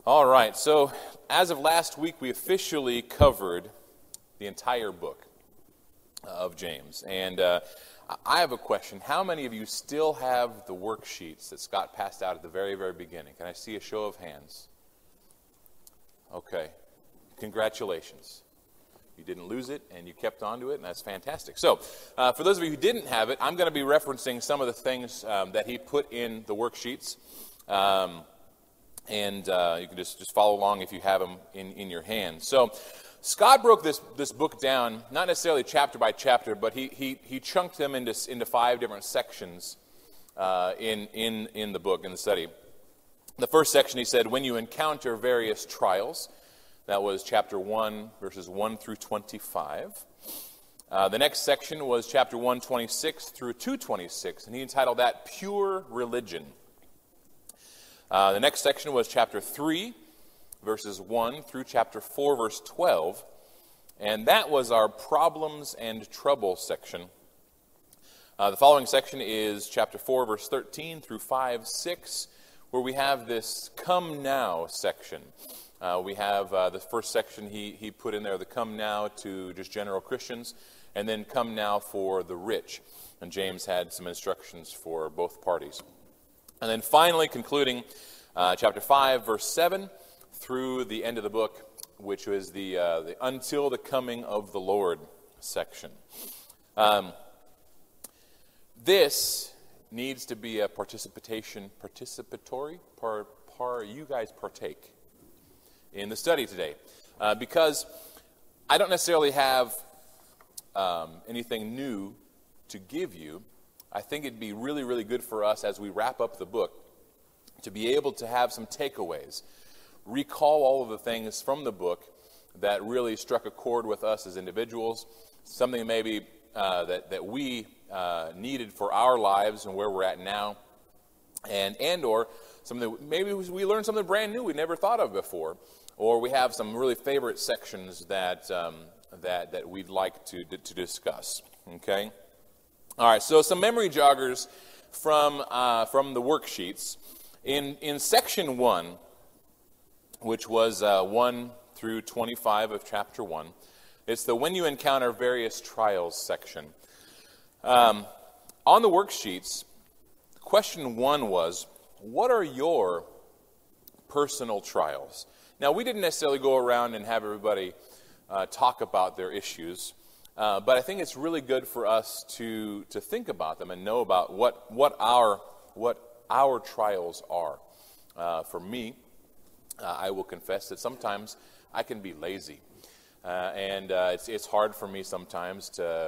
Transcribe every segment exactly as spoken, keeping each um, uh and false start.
All right, so as of last week, we officially covered the entire book of James. And uh, I have a question. How many of you still have the worksheets that Scott passed out at the very, very beginning? Can I see a show of hands? Okay. Congratulations. You didn't lose it, and you kept on to it, and that's fantastic. So, uh, for those of you who didn't have it, I'm going to be referencing some of the things um, that he put in the worksheets. Um, and uh, you can just, just follow along if you have them in, in your hand. So, Scott broke this, this book down, not necessarily chapter by chapter, but he he, he chunked them into, into five different sections uh, in, in, in the book, in the study. The first section, he said, when you encounter various trials. That was chapter one, verses one through twenty-five. Uh, the next section was chapter one, twenty-six through two twenty-six, and he entitled that Pure Religion. Uh, the next section was chapter three, verses one through chapter four, verse twelve, and that was our Problems and Trouble section. Uh, the following section is chapter four, verse thirteen through five, six, where we have this Come Now section. Uh, we have uh, the first section he, he put in there, the Come Now to just general Christians, and then Come Now for the rich. And James had some instructions for both parties. And then finally concluding uh, chapter five, verse seven, through the end of the book, which was the, uh, the Until the Coming of the Lord section. Um, this needs to be a participation, participatory, par, par, you guys partake in the study today, uh, because I don't necessarily have um, anything new to give you. I think it'd be really, really good for us as we wrap up the book to be able to have some takeaways, recall all of the things from the book that really struck a chord with us as individuals, something maybe uh, that, that we uh, needed for our lives and where we're at now, and, and or something that maybe we learned something brand new we never thought of before. Or we have some really favorite sections that um, that that we'd like to to discuss. Okay, all right. So some memory joggers from uh, from the worksheets in in section one, which was uh, one through twenty-five of chapter one. It's the When You Encounter Various Trials section. Um, on the worksheets, question one was, what are your personal trials? Now, we didn't necessarily go around and have everybody uh, talk about their issues, uh, but I think it's really good for us to to think about them and know about what what our what our trials are. Uh, for me, uh, I will confess that sometimes I can be lazy, uh, and uh, it's it's hard for me sometimes to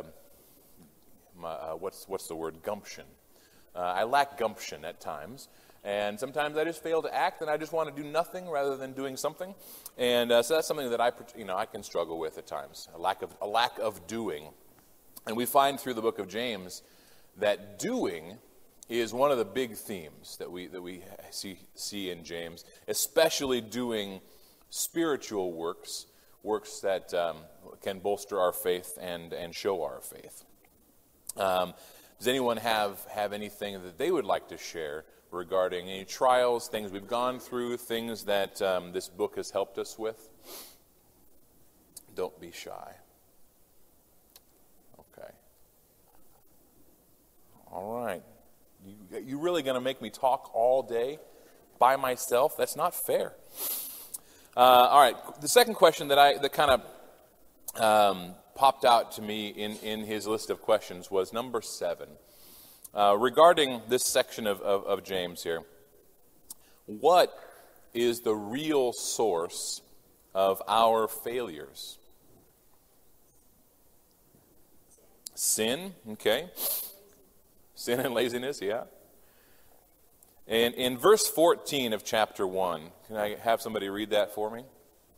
my, uh, what's what's the word gumption. Uh, I lack gumption at times. And sometimes I just fail to act, and I just want to do nothing rather than doing something. And uh, so that's something that I, you know, I can struggle with at times, a lack of a lack of doing. And we find through the book of James that doing is one of the big themes that we that we see see in James, especially doing spiritual works, works that um, can bolster our faith and and show our faith. Um, does anyone have have anything that they would like to share regarding any trials, things we've gone through, things that um, this book has helped us with? Don't be shy. Okay. All right. You, you really going to make me talk all day by myself? That's not fair. Uh, all right. The second question that I that kind of um, popped out to me in, in his list of questions was number seven. Uh, regarding this section of, of, of James here, what is the real source of our failures? Sin, okay. Sin and laziness, yeah. And in verse fourteen of chapter one, can I have somebody read that for me?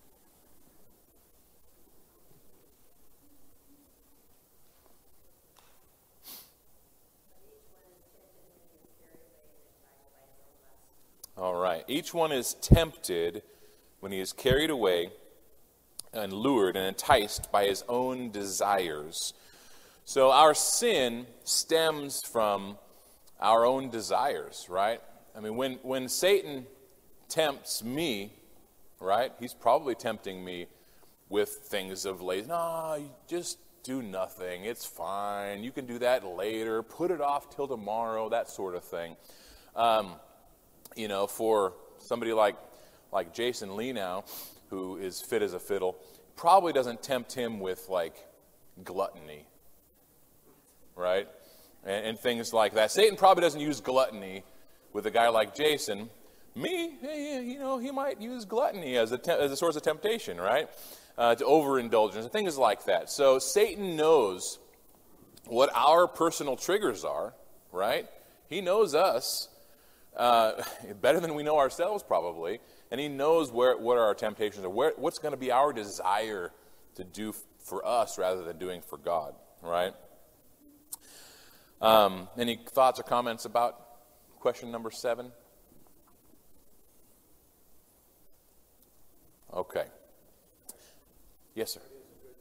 All right. Each one is tempted when he is carried away and lured and enticed by his own desires. So our sin stems from our own desires, right? I mean, when, when Satan tempts me, right? He's probably tempting me with things of lazy. No, you just do nothing. It's fine. You can do that later. Put it off till tomorrow, that sort of thing. Um, you know, for somebody like like Jason Lee now, who is fit as a fiddle, probably doesn't tempt him with, like, gluttony, right? And, and things like that. Satan probably doesn't use gluttony with a guy like Jason. Me, you know, he might use gluttony as a, te- as a source of temptation, right? Uh, to overindulgence and things like that. So Satan knows what our personal triggers are, right? He knows us uh, better than we know ourselves, probably. And he knows where what our temptations are, where, what's going to be our desire to do f- for us rather than doing for God, right? Um, any thoughts or comments about question number seven? Okay. Yes, sir.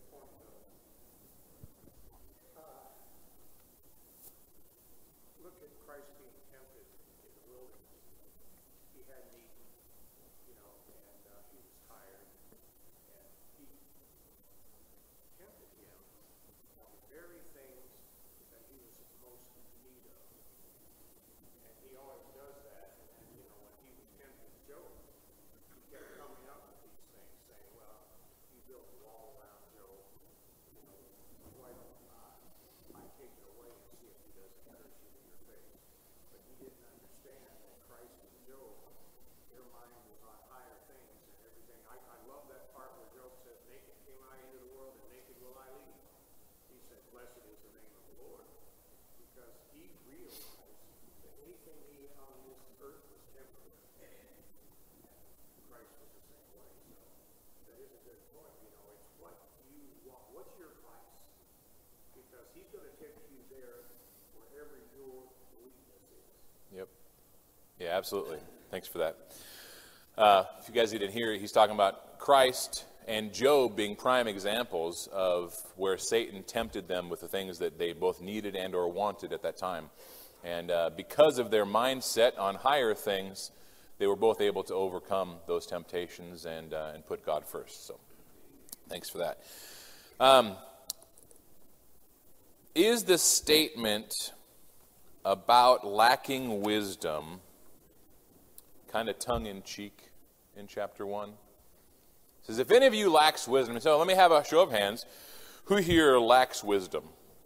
Yep. Yeah, absolutely. Thanks for that. Uh, if you guys didn't hear, he's talking about Christ and Job being prime examples of where Satan tempted them with the things that they both needed and or wanted at that time. And uh, because of their mindset on higher things, they were both able to overcome those temptations and uh, and put God first. So thanks for that. Um, is this statement about lacking wisdom kind of tongue-in-cheek in chapter one? It says, if any of you lacks wisdom, so let me have a show of hands. Who here lacks wisdom?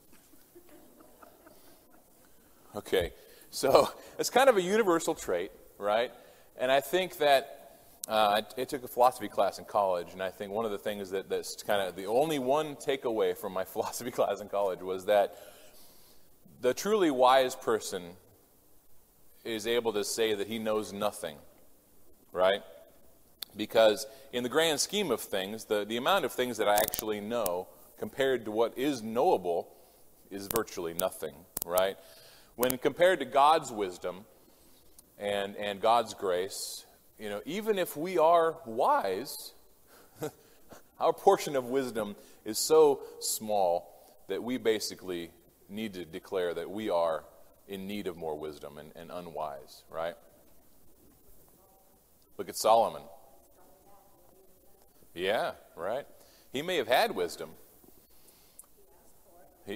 Okay, so it's kind of a universal trait, right? And I think that uh, I, I took a philosophy class in college, and I think one of the things that, that's kind of the only one takeaway from my philosophy class in college was that the truly wise person is able to say that he knows nothing, right? Because in the grand scheme of things, the, the amount of things that I actually know compared to what is knowable is virtually nothing, right? When compared to God's wisdom and, and God's grace, you know, even if we are wise, our portion of wisdom is so small that we basically need to declare that we are in need of more wisdom and, and unwise, right? Look at Solomon. Yeah, right? He may have had wisdom. He,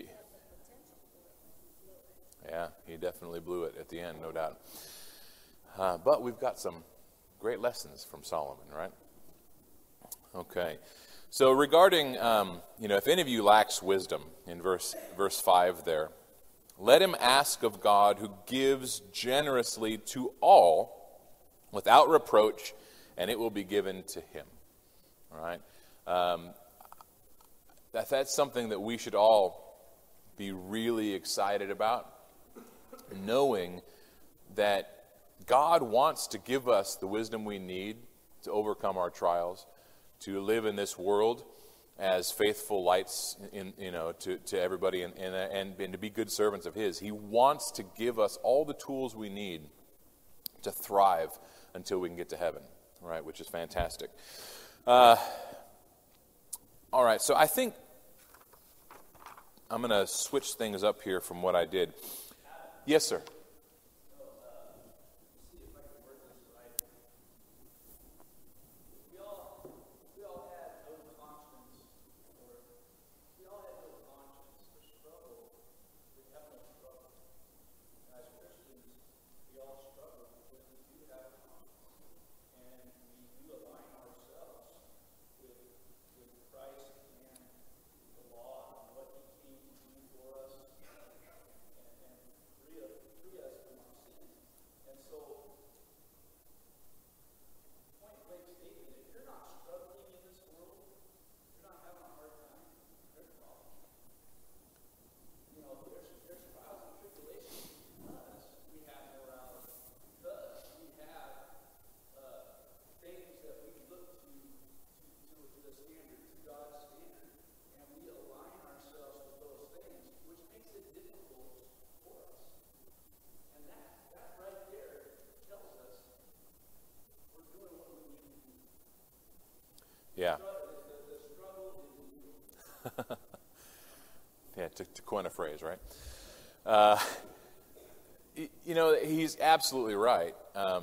yeah, he definitely blew it at the end, no doubt. Uh, but we've got some great lessons from Solomon, right? Okay. So regarding, um, you know, if any of you lacks wisdom, in verse verse five there, let him ask of God who gives generously to all without reproach, and it will be given to him. All right? Um, that, that's something that we should all be really excited about, knowing that God wants to give us the wisdom we need to overcome our trials, to live in this world as faithful lights, in, you know, to, to everybody, and, and, and, and to be good servants of His. He wants to give us all the tools we need to thrive until we can get to heaven, right? Which is fantastic. Uh, all right, so I think I'm going to switch things up here from what I did. Yes, sir. We all Yeah. Yeah, to, to coin a phrase, right? Uh, you know, he's absolutely right. Um,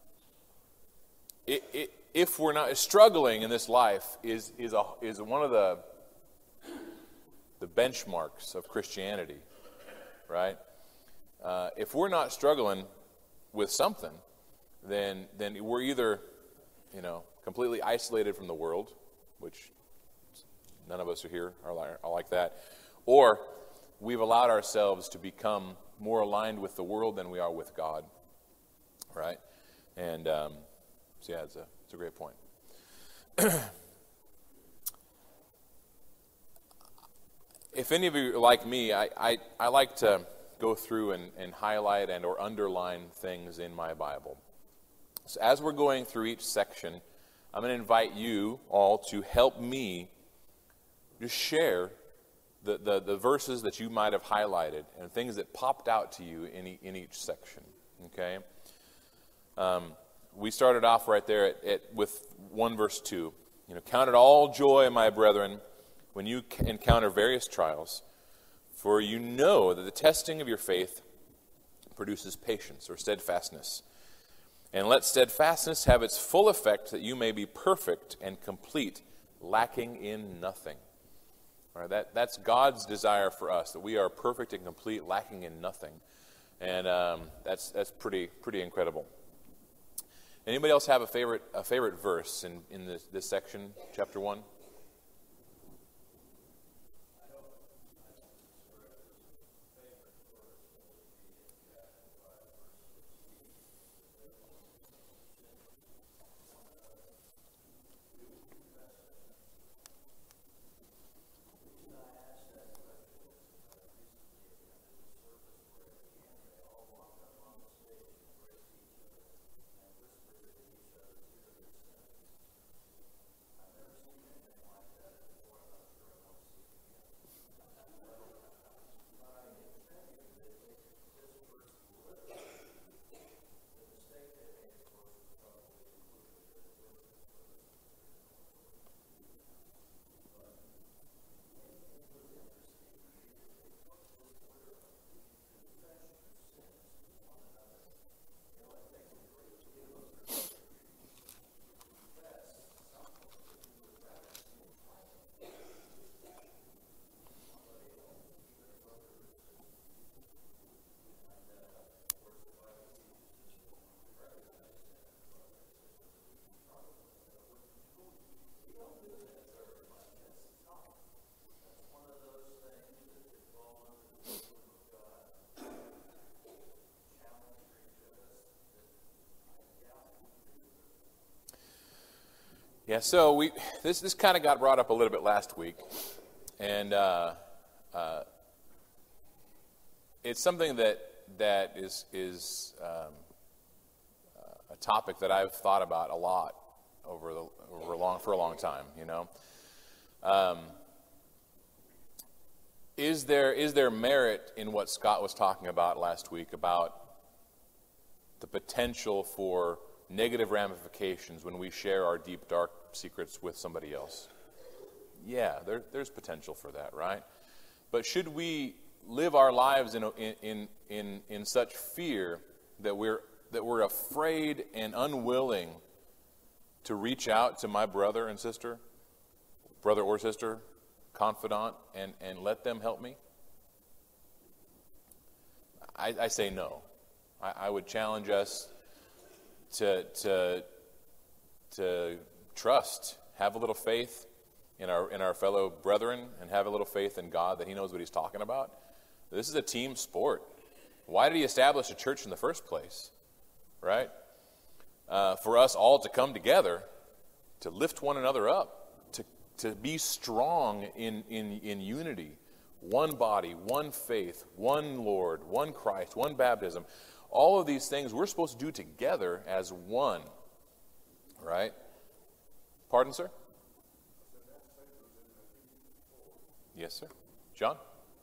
it, it, if we're not struggling in this life, is is a, is one of the the benchmarks of Christianity, right? Uh, if we're not struggling with something, then then we're either, you know, completely isolated from the world, which none of us are here are like, are like that, or we've allowed ourselves to become more aligned with the world than we are with God, right? And um, so yeah, it's a it's a great point. If any of you are like me, I, I, I like to go through and, and highlight and or underline things in my Bible. So as we're going through each section, I'm going to invite you all to help me to share the, the, the verses that you might have highlighted and things that popped out to you in, e- in each section. Okay? Um, we started off right there at, at, with one verse two. You know, count it all joy, my brethren, when you encounter various trials, for you know that the testing of your faith produces patience or steadfastness. And let steadfastness have its full effect, that you may be perfect and complete, lacking in nothing. All right, that, that's God's desire for us, that we are perfect and complete, lacking in nothing. And um, that's that's pretty pretty incredible. Anybody else have a favorite a favorite verse in, in this, this section, chapter one? Yeah, so we this this kind of got brought up a little bit last week, and uh, uh, it's something that that is is um, a topic that I've thought about a lot over the over a long for a long time. You know, um, is there is there merit in what Scott was talking about last week about the potential for negative ramifications when we share our deep, dark secrets with somebody else? Yeah, there, there's potential for that, right? But should we live our lives in in in in such fear that we're that we're afraid and unwilling to reach out to my brother and sister, brother or sister, confidant, and, and let them help me? I, I say no. I, I would challenge us to to to trust, have a little faith in our in our fellow brethren, and have a little faith in God that He knows what He's talking about. This is a team sport. Why did He establish a church in the first place? Right? Uh, for us all to come together, to lift one another up, to to be strong in in in unity, one body, one faith, one Lord, one Christ, one baptism. All of these things we're supposed to do together as one, right? Pardon, sir? Yes, sir. John?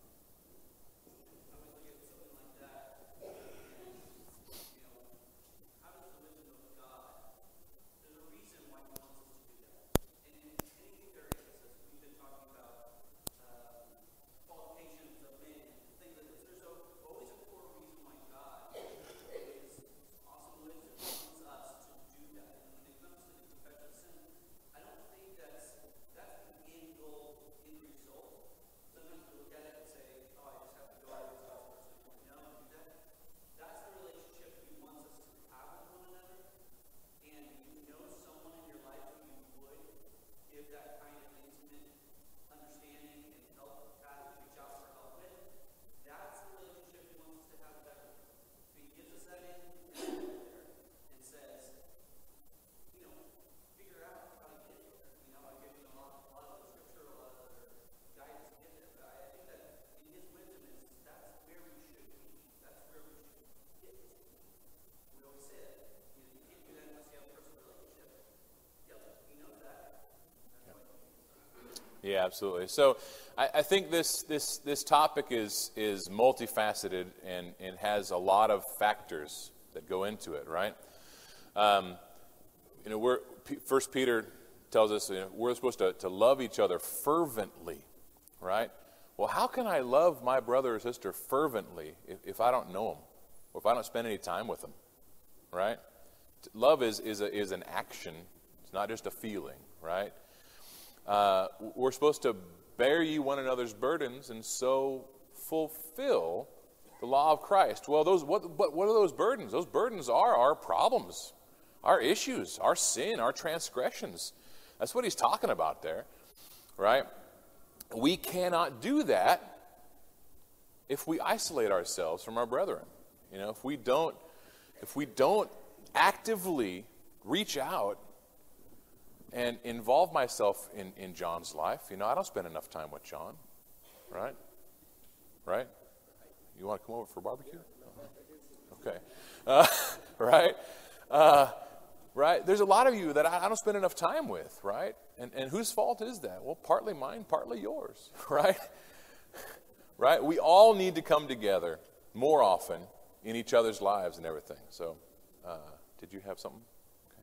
Yeah, absolutely. So I, I think this this this topic is is multifaceted and, and has a lot of factors that go into it, right? Um, you know, we're First Peter tells us, you know, we're supposed to, to love each other fervently, right? Well, how can I love my brother or sister fervently if, if I don't know them, or if I don't spend any time with them, right? Love is is a, is an action. It's not just a feeling, right? Uh, we're supposed to bear ye one another's burdens and so fulfill the law of Christ. Well, those what what what are those burdens? Those burdens are our problems, our issues, our sin, our transgressions. That's what he's talking about there, right? We cannot do that if we isolate ourselves from our brethren. You know, if we don't if we don't actively reach out and involve myself in, in John's life. You know, I don't spend enough time with John, right? Right? You want to come over for barbecue? Okay. Uh, right? Uh, right? There's a lot of you that I, I don't spend enough time with, right? And, and whose fault is that? Well, partly mine, partly yours, right? Right? We all need to come together more often in each other's lives and everything. So, uh, did you have something?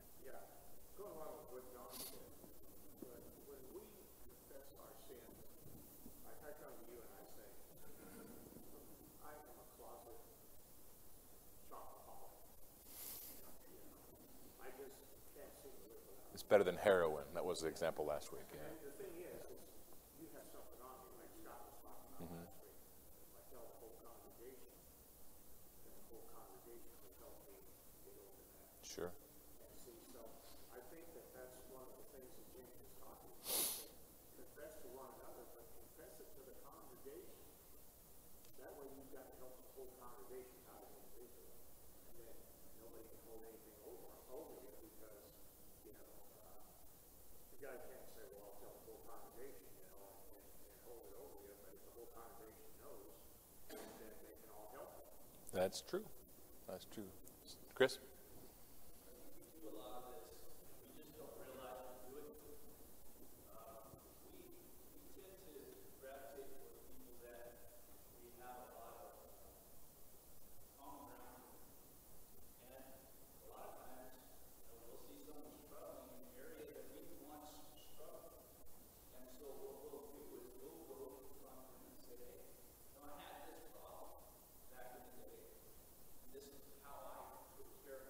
It's better than heroin. That was the example last week. Yeah. And the thing is, is you have something on you, like Scott was talking about mm-hmm. last week. If I tell the whole congregation, then the whole congregation will help me get over that. Sure. And see, so I think that that's one of the things that James is talking about. Confess to one another, but confess it to the congregation. That way you've got to help the whole congregation, not an individual. And then nobody can hold anything over, over you because, you know, the guy can't say, well, I'll tell the whole congregation, you know, and, and hold it over you, but if the whole congregation knows, then they can all help you. That's true. That's true. Chris? We do a lot of this. We just don't realize we do it. Uh, we, we tend to gravitate toward people that we have a lot of common ground with. And a lot of times, you know, we'll see someone struggling in an area that we once struggled. And so what we'll do is we'll go to them and say, hey, so I had this problem back in the day. And this is how I took care of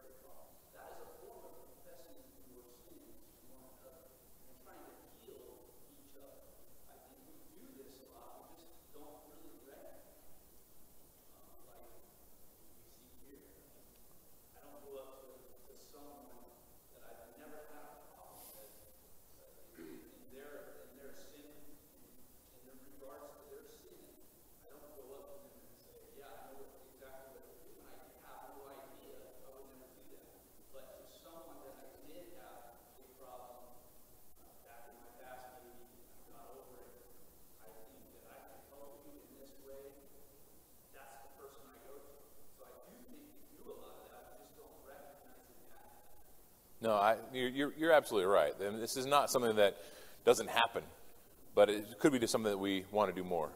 I, you're, you're, you're absolutely right. And this is not something that doesn't happen, but it could be just something that we want to do more.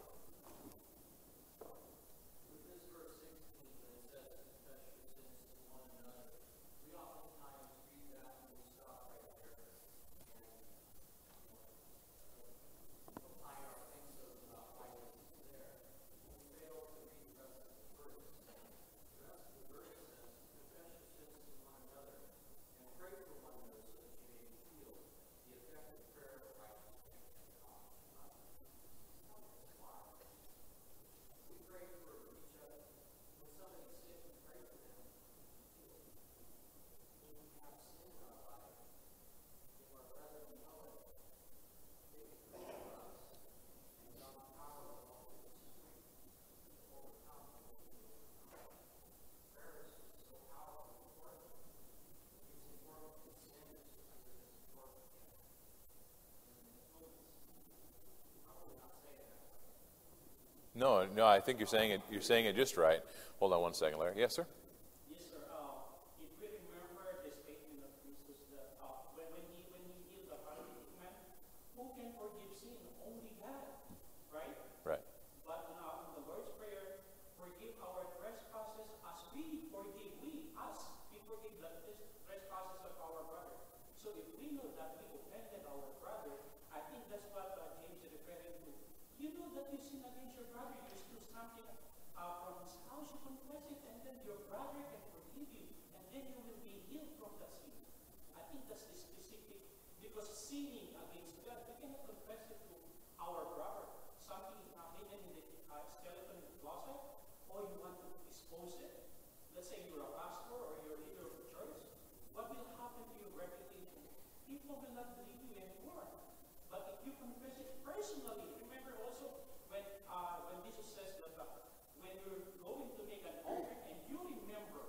No, no, I think you're saying it. You're saying it just right. Hold on one second, Larry. Yes, sir. Yes, sir. Uh, if we remember the statement of Jesus that uh, when, when he when he healed the paralytic man, who can forgive sin? Only God, right? Right. But uh, in the Lord's Prayer, forgive our trespasses as we forgive we us we forgive the trespasses of our brother. So if we know that we offended our brother, I think that's what uh, James is referring to. You know that you sin against your brother, you steal something uh, from his house, you confess it, and then your brother can forgive you, and then you will be healed from that sin. I think that's the specific, because sinning against God, we cannot confess it to our brother. Something is not hidden in the uh, skeleton in the closet, or you want to expose it. Let's say you're a pastor or you're a leader of the church. What will happen to your reputation? People will not believe you anymore. But if you confess it personally, remember also when uh, when Jesus says that uh, when you're going to make an offering and you remember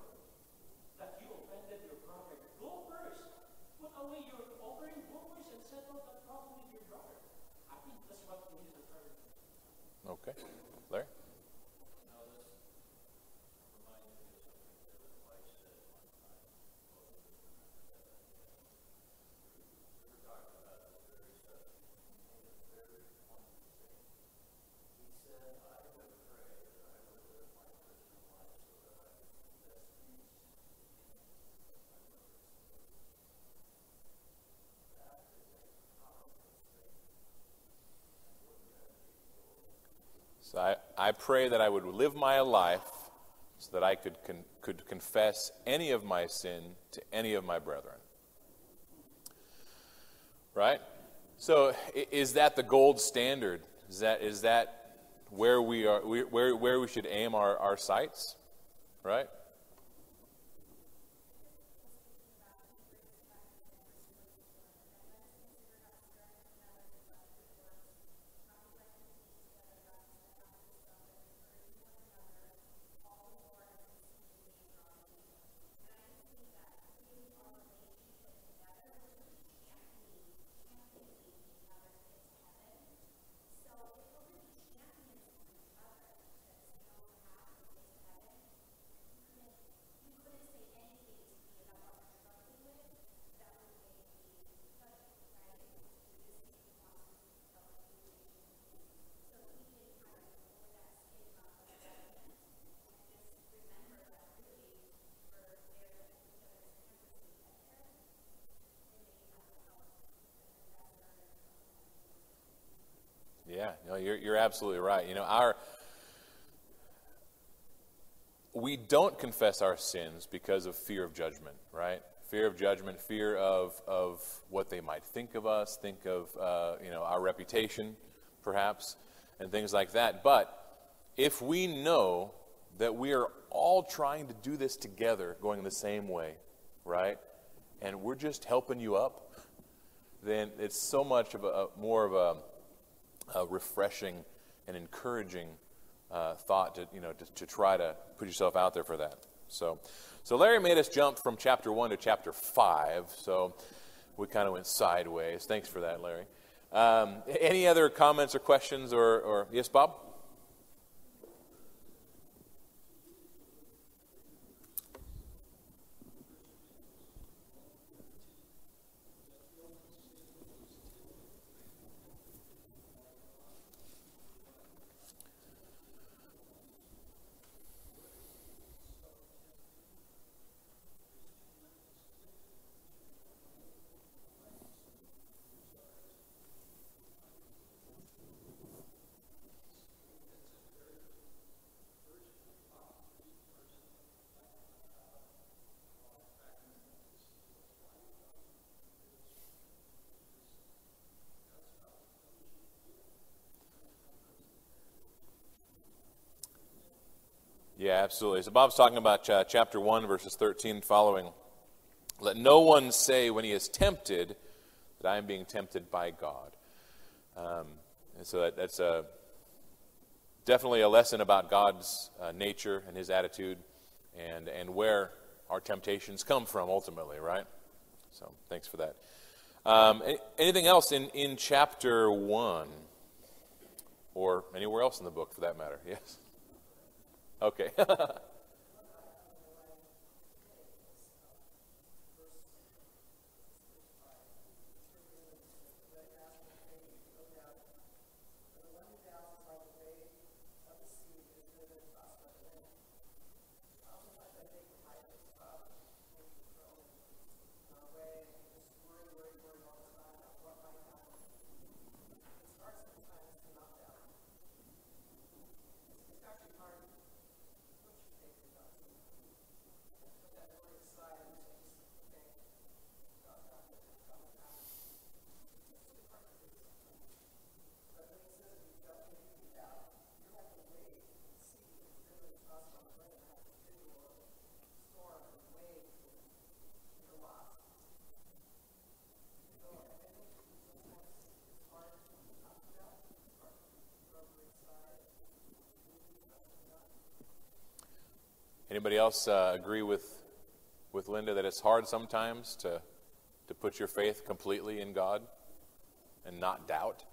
that you offended your brother, go first. Put away your offering, go first and settle that problem with your brother. I think that's what he is referring to. Okay. Larry? So I, I pray that I would live my life so that I could con, could confess any of my sin to any of my brethren. Right? So is that the gold standard? Is that is that where we are where where we should aim our, our sights? Right? Yeah, no, you're you're absolutely right. You know, our we don't confess our sins because of fear of judgment, right? Fear of judgment, fear of of what they might think of us, think of uh, you know our reputation, perhaps, and things like that. But if we know that we are all trying to do this together, going the same way, right, and we're just helping you up, then it's so much of a, a more of a A refreshing and encouraging uh, thought to you know to, to try to put yourself out there for that. So, so Larry made us jump from chapter one to chapter five. So we kind of went sideways. Thanks for that, Larry. Um, any other comments or questions or, or yes, Bob? Yeah, absolutely. So Bob's talking about uh, chapter one, verses thirteen and following. Let no one say when he is tempted that I am being tempted by God. Um, and so that, that's a, definitely a lesson about God's uh, nature and his attitude and, and where our temptations come from ultimately, right? So thanks for that. Um, anything else in, in chapter one? Or anywhere else in the book for that matter? Yes? Okay. Anybody else uh, agree with with Linda that it's hard sometimes to to put your faith completely in God and not doubt?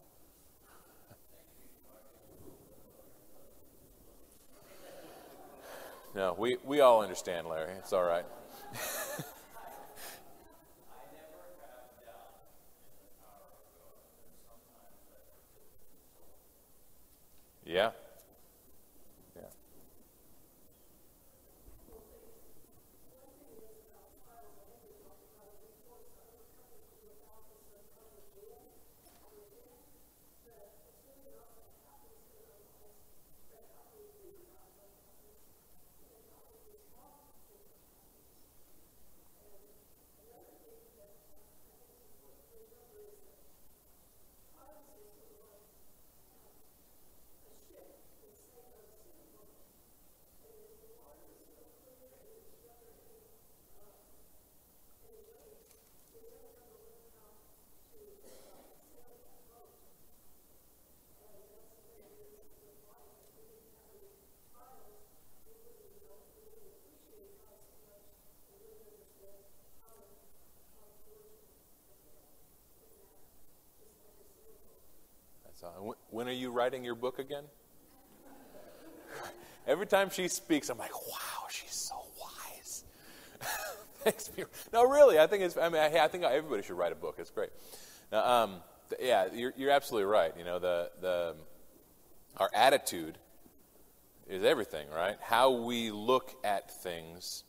No, we, we all understand, Larry. It's all right. Yeah. Yeah. That's all. When are you writing your book again? Every time she speaks, I'm like, wow, she's so wise. Thanks. No, really, I think it's. I mean, I, I think everybody should write a book. It's great. Now, um, th- yeah, you're, you're absolutely right. You know, the the our attitude is everything, right? How we look at things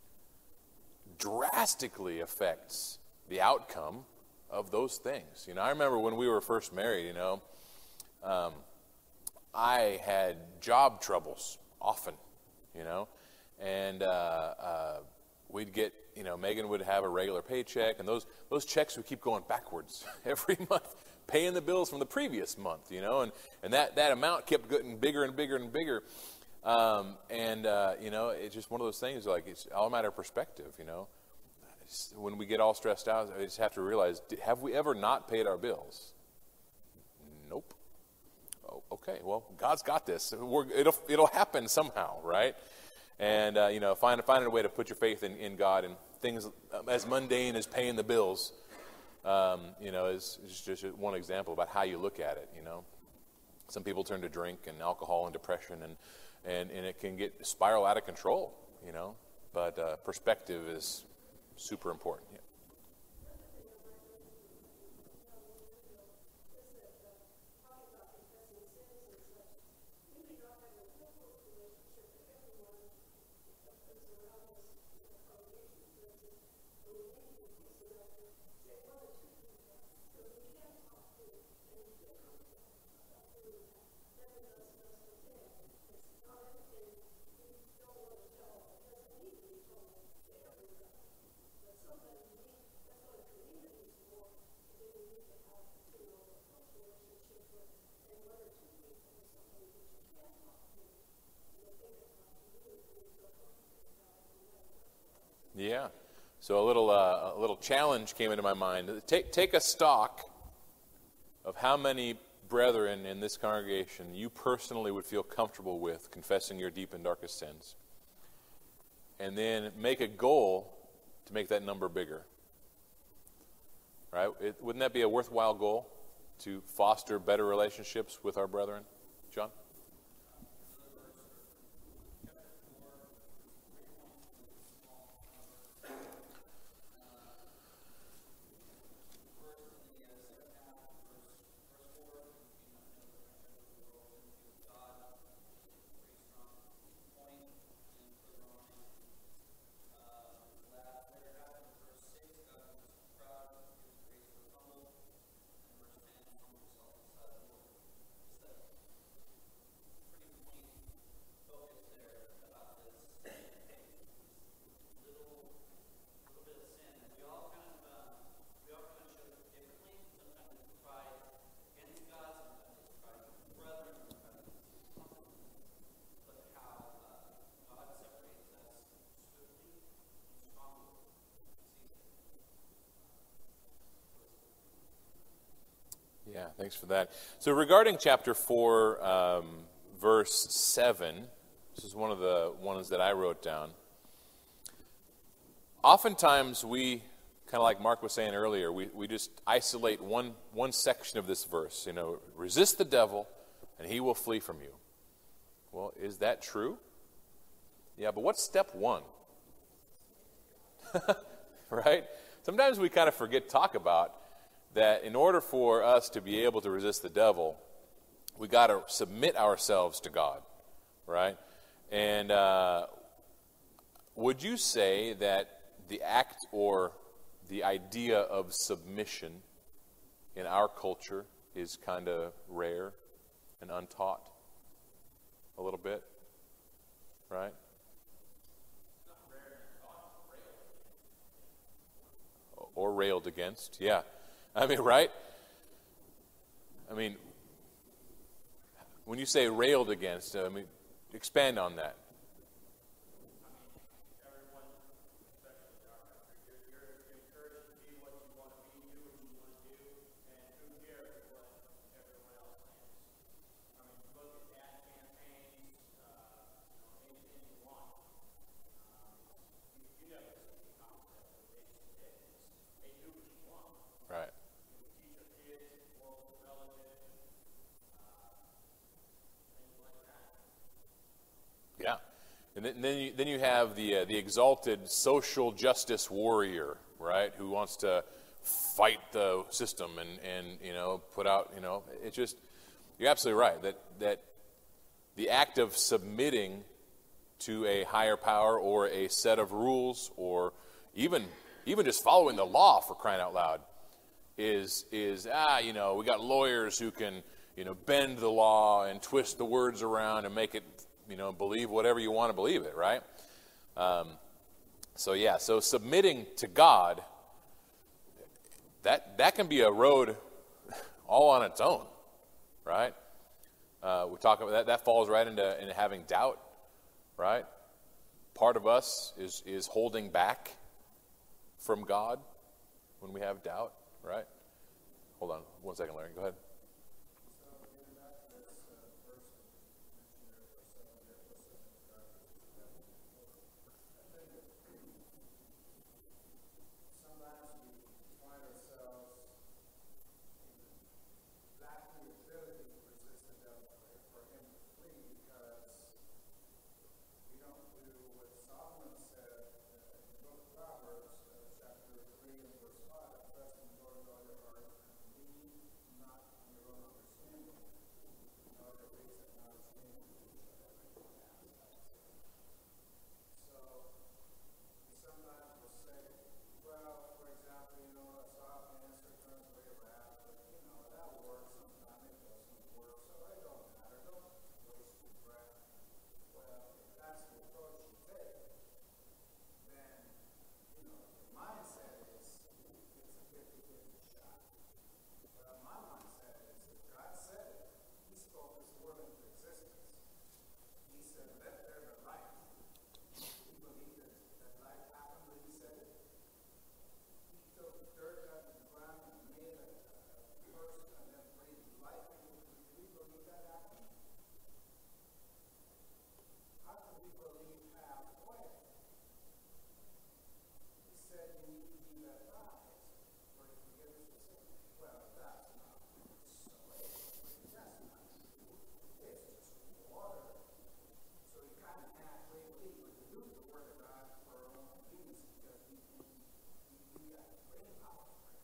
drastically affects the outcome of those things. You know, I remember when we were first married. You know, um, I had job troubles often. You know, and uh, uh, we'd get. You know, Megan would have a regular paycheck, and those those checks would keep going backwards every month, paying the bills from the previous month. You know, and and that that amount kept getting bigger and bigger and bigger. Um, and uh, you know, it's just one of those things. Like it's all a matter of perspective. You know. When we get all stressed out, I just have to realize, have we ever not paid our bills? Nope. Oh, okay, well, God's got this. We're, it'll it'll happen somehow, right? And, uh, you know, find, find a way to put your faith in, in God, and things as mundane as paying the bills, um, you know, is, is just one example about how you look at it, you know. Some people turn to drink and alcohol and depression, and, and, and it can get spiral out of control, you know. But uh, perspective is super important. Yeah. Yeah. So a little uh, a little challenge came into my mind. Take take a stock of how many brethren in this congregation you personally would feel comfortable with confessing your deep and darkest sins, and then make a goal to make that number bigger. Right? It, wouldn't that be a worthwhile goal to foster better relationships with our brethren? John? Yeah, thanks for that. So regarding chapter four, um, verse seven, this is one of the ones that I wrote down. Oftentimes we, kind of like Mark was saying earlier, we, we just isolate one, one section of this verse. You know, resist the devil and he will flee from you. Well, is that true? Yeah, but what's step one? Right? Sometimes we kind of forget to talk about that in order for us to be able to resist the devil, we got to submit ourselves to God, right? And uh, would you say that the act or the idea of submission in our culture is kind of rare and untaught a little bit, right? Or railed against, yeah. I mean, right? I mean, when you say railed against, I mean, expand on that. Right. Yeah, and then, then you then you have the uh, the exalted social justice warrior, right? Who wants to fight the system and, and you know put out you know it's just you're absolutely right that that the act of submitting to a higher power or a set of rules or even even just following the law, for crying out loud, is is ah you know we got lawyers who can you know bend the law and twist the words around and make it you know believe whatever you want to believe it, right? Um, so yeah, so submitting to God, that that can be a road all on its own, right? Uh, we talk about that. That falls right into, into having doubt, right? Part of us is is holding back from God when we have doubt, right? Hold on one second, Larry. Go ahead. Word of God for our own convenience because we, we, we, we got brain power.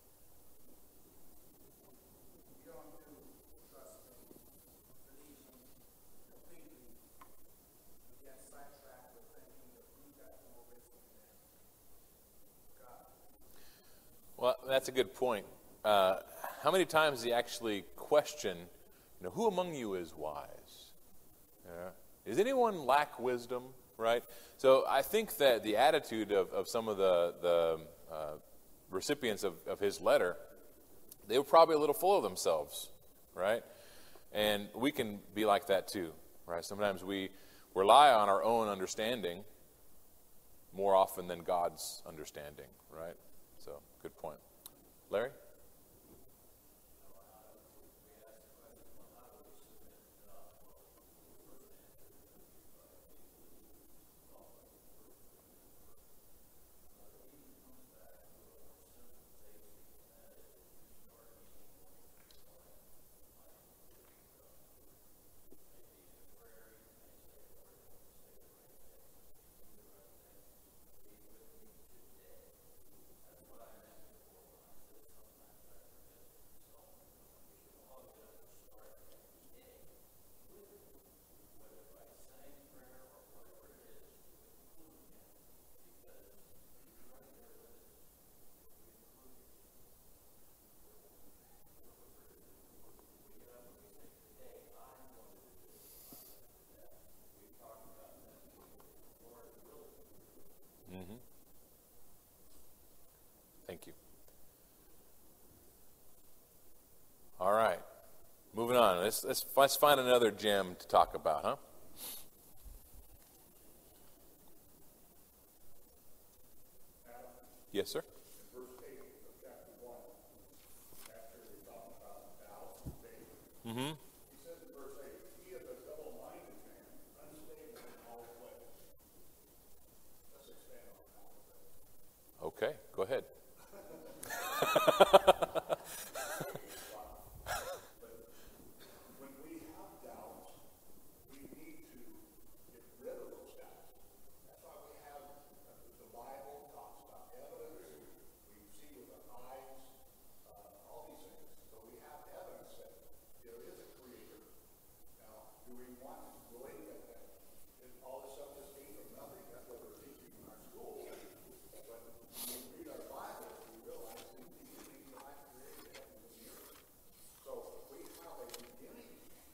We don't do trusting, believing completely. We get sidetracked with thinking that we got more wisdom than God. Well, that's a good point. Uh, how many times does he actually question, you know, who among you is wise? Yeah. Does anyone lack wisdom, right? So I think that the attitude of, of some of the, the uh, recipients of, of his letter, they were probably a little full of themselves, right? And we can be like that too, right? Sometimes we rely on our own understanding more often than God's understanding, right? So, good point. Larry? Thank you. All right. Moving on. Let's, let's, let's find another gem to talk about, huh? Yes, sir? Verse eight of chapter one, after we talk about doubt and faith, Mm-hmm. he says in verse eight, he is a double-minded man, unstable in all his ways. Let's expand on that a little bit. Okay, go ahead. When we have doubts, we need to get rid of those doubts. That's why we have uh, the Bible talks about evidence. We see with our eyes, uh, all these things. So we have evidence that there is a creator. Now, do we want to believe that, that all this stuff just came from nothing? That's what we're teaching in our school. But when we read our Bible, we realize that the beginning God created heaven and the earth. So we have a beginning.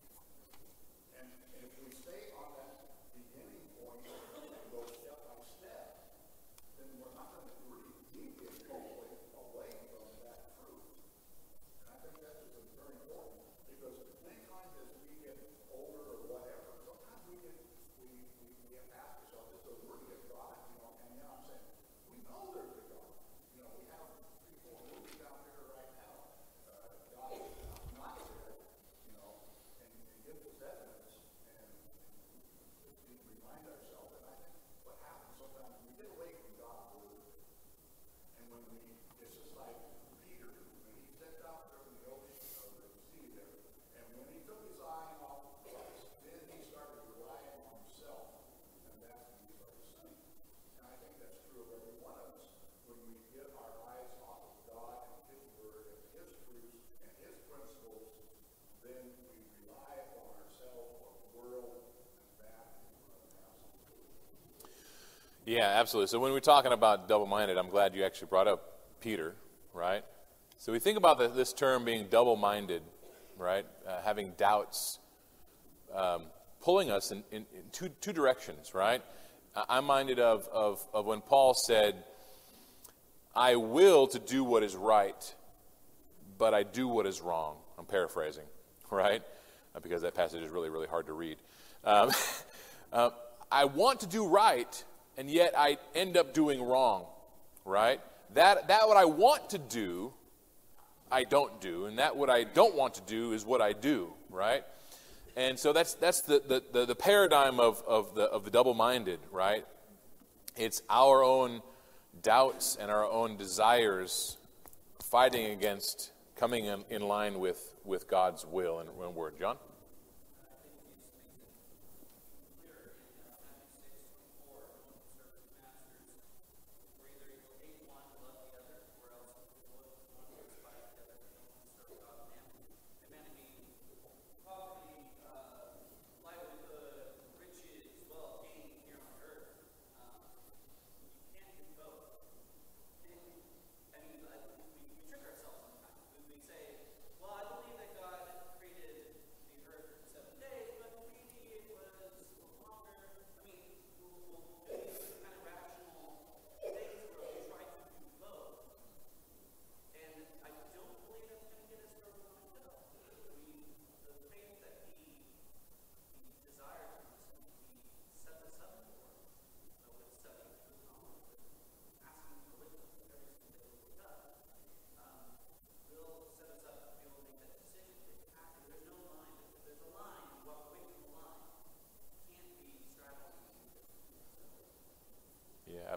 And, and if we stay on that beginning point and go step by step, then we're not going to really deviate totally away from that truth. And I think that's just very important because many times as we get older or whatever, sometimes we get we, we, we ask ourselves, is there really a God? You know, and you know what I'm saying? We know there's a God. You know, we have people moving down here right now. Uh, God is not there, you know, and, and gives us evidence and we remind ourselves. And I think what happens sometimes we get away from God's word. And when we, it's just like Peter, when he stepped out there in the ocean or the sea there, and when he took his eye off Christ, then he started relying on himself, and that's when he started sinning. And I think that's true of every one of us. When we get our eyes off of God and his word and his truths and his principles, then we rely upon ourselves or the world, and that is what happens. Yeah, absolutely. So when we're talking about double-minded, I'm glad you actually brought up Peter, right? So we think about the, this term being double-minded, right? Uh, having doubts, um, pulling us in, in, in two, two directions, right? I- I'm minded of, of, of when Paul said, I will to do what is right, but I do what is wrong. I'm paraphrasing, right? Uh, because that passage is really, really hard to read. Um, uh, I want to do right, and yet I end up doing wrong, right? That that what I want to do, I don't do, and that what I don't want to do is what I do, right? And so that's that's the the, the, the paradigm of, of the of the double-minded, right? It's our own doubts and our own desires fighting against coming in, in line with, with God's will and, and word. John?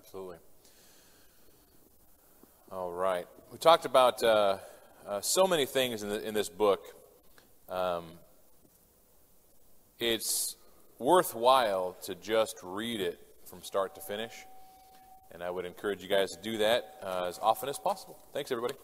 Absolutely. All right. We talked about uh, uh, so many things in, the, in this book. Um, it's worthwhile to just read it from start to finish. And I would encourage you guys to do that uh, as often as possible. Thanks, everybody.